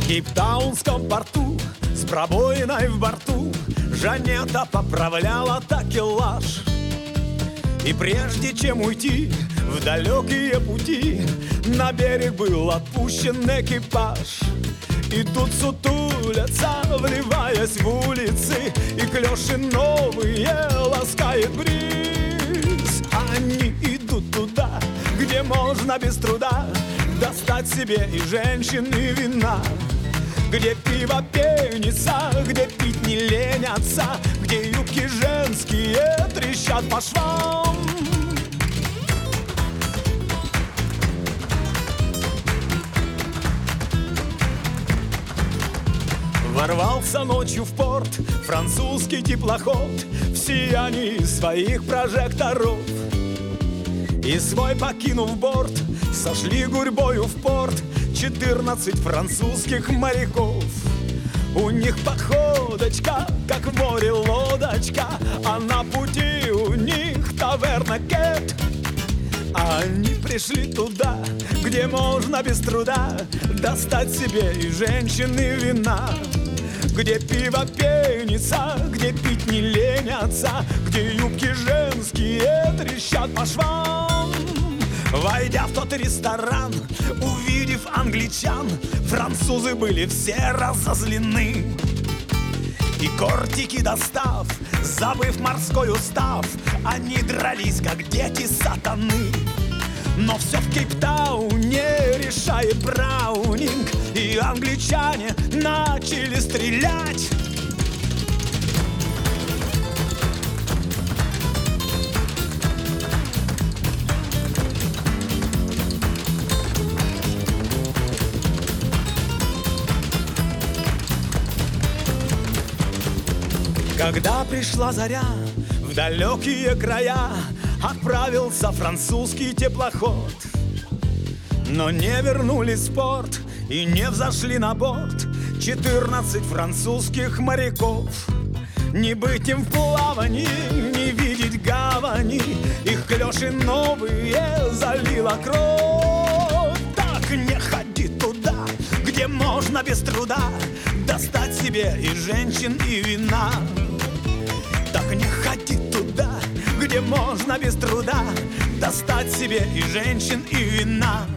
В Кейптаунском порту с пробоиной в борту Жанета поправляла такелаж. И прежде чем уйти в далекие пути, на берег был отпущен экипаж. И тут сутулятся, вливаясь в улицы, и клёши новые ласкает бриз. Они идут туда, где можно без труда достать себе и женщин, и вина, где пиво пенится, где пить не ленятся, где юбки женские трещат по швам. Ворвался ночью в порт французский теплоход в сиянии своих прожекторов. И свой покинув борт, сошли гурьбою в порт 14 французских моряков. У них походочка, как в море лодочка, а на пути у них таверна Кэт. Они пришли туда, где можно без труда достать себе и женщин, и вина, где пиво пенится, где пить не ленятся, где юбки женские трещат по швам. Войдя в тот ресторан, увидев англичан, французы были все разозлены. И кортики достав, забыв морской устав, они дрались, как дети сатаны. Но все в Кейптауне решает Браунинг, и англичане начали стрелять. Когда пришла заря, в далекие края отправился французский теплоход. Но не вернулись в порт и не взошли на борт 14 французских моряков. Не быть им в плавании, не видеть гавани, их клёши новые залила кровь. Так не ходи туда, где можно без труда достать себе и женщин, и вина. Так не ходи туда, где можно без труда достать себе и женщин, и вина.